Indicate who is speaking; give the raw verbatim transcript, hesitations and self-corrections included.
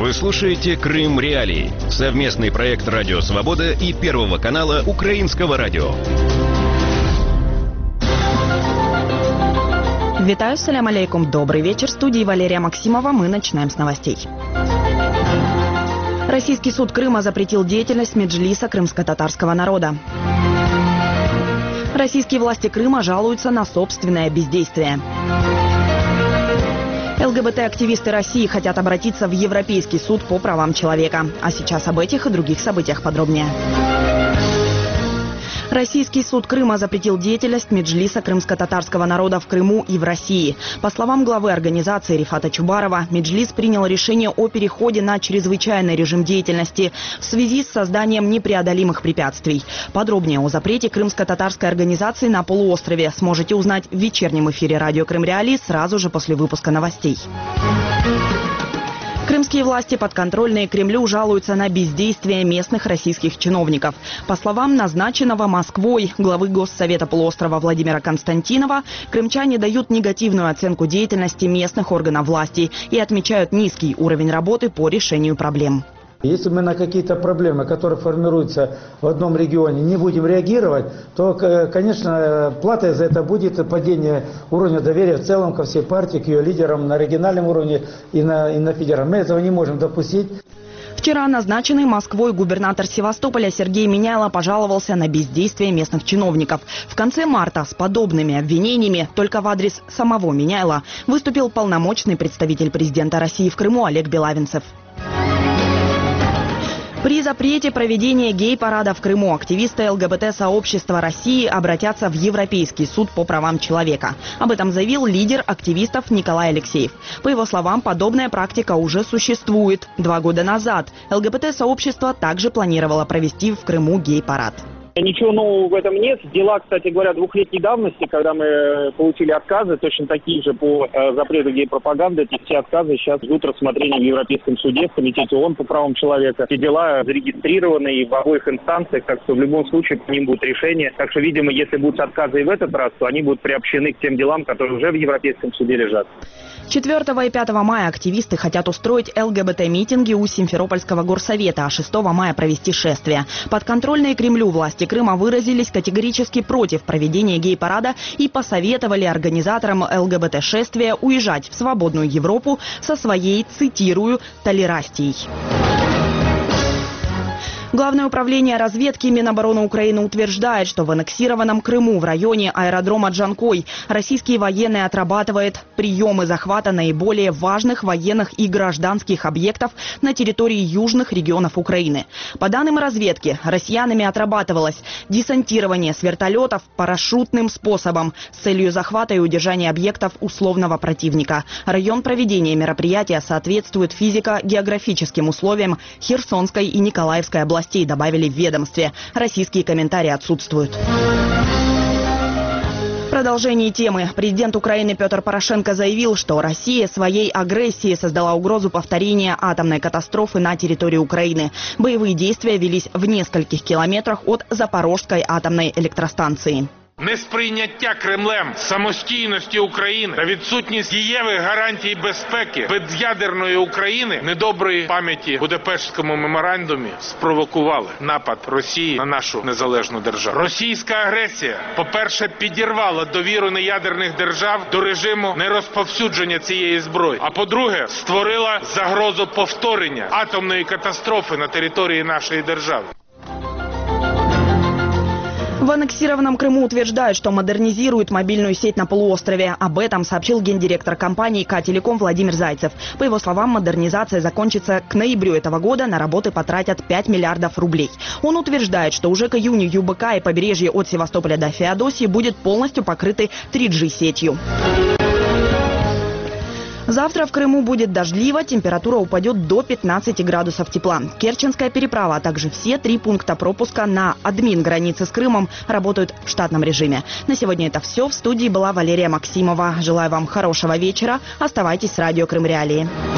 Speaker 1: Вы слушаете «Крым Реалии» — совместный проект «Радио Свобода» и Первого канала Украинского радио.
Speaker 2: Витаю, салям алейкум. Добрый вечер. В студии Валерия Максимова. Мы начинаем с новостей. Российский суд Крыма запретил деятельность меджлиса крымско-татарского народа. Российские власти Крыма жалуются на собственное бездействие. ЛГБТ-активисты России хотят обратиться в Европейский суд по правам человека. А сейчас об этих и других событиях подробнее. Российский суд Крыма запретил деятельность меджлиса крымско-татарского народа в Крыму и в России. По словам главы организации Рифата Чубарова, меджлис принял решение о переходе на чрезвычайный режим деятельности в связи с созданием непреодолимых препятствий. Подробнее о запрете крымско-татарской организации на полуострове сможете узнать в вечернем эфире радио «Крым Реалии» сразу же после выпуска новостей. Крымские власти, подконтрольные Кремлю, жалуются на бездействие местных российских чиновников. По словам назначенного Москвой главы Госсовета полуострова Владимира Константинова, крымчане дают негативную оценку деятельности местных органов власти и отмечают низкий уровень работы по решению проблем.
Speaker 3: Если мы на какие-то проблемы, которые формируются в одном регионе, не будем реагировать, то, конечно, платой за это будет падение уровня доверия в целом ко всей партии, к ее лидерам на региональном уровне и на, и на федеральном. Мы этого не можем допустить.
Speaker 2: Вчера назначенный Москвой губернатор Севастополя Сергей Миняйло пожаловался на бездействие местных чиновников. В конце марта с подобными обвинениями только в адрес самого Миняйло выступил полномочный представитель президента России в Крыму Олег Белавинцев. При запрете проведения гей-парада в Крыму активисты ЛГБТ-сообщества России обратятся в Европейский суд по правам человека. Об этом заявил лидер активистов Николай Алексеев. По его словам, подобная практика уже существует. Два года назад ЛГБТ-сообщество также планировало провести в Крыму гей-парад.
Speaker 4: Ничего нового в этом нет. Дела, кстати говоря, двухлетней давности, когда мы получили отказы, точно такие же по э, запрету гей-пропаганды. Эти все отказы сейчас ждут рассмотрения в Европейском суде, в Комитете ООН по правам человека. Эти дела зарегистрированы и в обоих инстанциях, так что в любом случае по ним будет решение. Так что, видимо, если будут отказы и в этот раз, то они будут приобщены к тем делам, которые уже в Европейском суде лежат.
Speaker 2: четвёртого и пятого мая активисты хотят устроить ЛГБТ-митинги у Симферопольского горсовета, а шестого мая провести шествие. Подконтрольные Кремлю власти Крыма выразились категорически против проведения гей-парада и посоветовали организаторам ЛГБТ-шествия уезжать в свободную Европу со своей, цитирую, толерастией. Главное управление разведки Минобороны Украины утверждает, что в аннексированном Крыму в районе аэродрома Джанкой российские военные отрабатывают приемы захвата наиболее важных военных и гражданских объектов на территории южных регионов Украины. По данным разведки, россиянами отрабатывалось десантирование с вертолетов парашютным способом с целью захвата и удержания объектов условного противника. Район проведения мероприятия соответствует физико-географическим условиям Херсонской и Николаевской областей. Добавили в ведомстве. Российские комментарии отсутствуют. В продолжении темы президент Украины Петр Порошенко заявил, что Россия своей агрессией создала угрозу повторения атомной катастрофы на территории Украины. Боевые действия велись в нескольких километрах от Запорожской атомной электростанции.
Speaker 5: Несприйняття Кремлем самостійності України та відсутність дієвих гарантій безпеки без'ядерної України недоброї пам'яті в Будапештському меморандумі спровокували напад Росії на нашу незалежну державу. Російська агресія, по-перше, підірвала довіру неядерних держав до режиму нерозповсюдження цієї зброї, а по-друге, створила загрозу повторення атомної катастрофи на території нашої держави.
Speaker 2: В аннексированном Крыму утверждают, что модернизируют мобильную сеть на полуострове. Об этом сообщил гендиректор компании «К-Телеком» Владимир Зайцев. По его словам, модернизация закончится к ноябрю этого года. На работы потратят пять миллиардов рублей. Он утверждает, что уже к июню ЮБК и побережье от Севастополя до Феодосии будет полностью покрыты три джи сетью. Завтра в Крыму будет дождливо, температура упадет до пятнадцати градусов тепла. Керченская переправа, а также все три пункта пропуска на админ границы с Крымом работают в штатном режиме. На сегодня это все. В студии была Валерия Максимова. Желаю вам хорошего вечера. Оставайтесь с радио «Крым Реалии».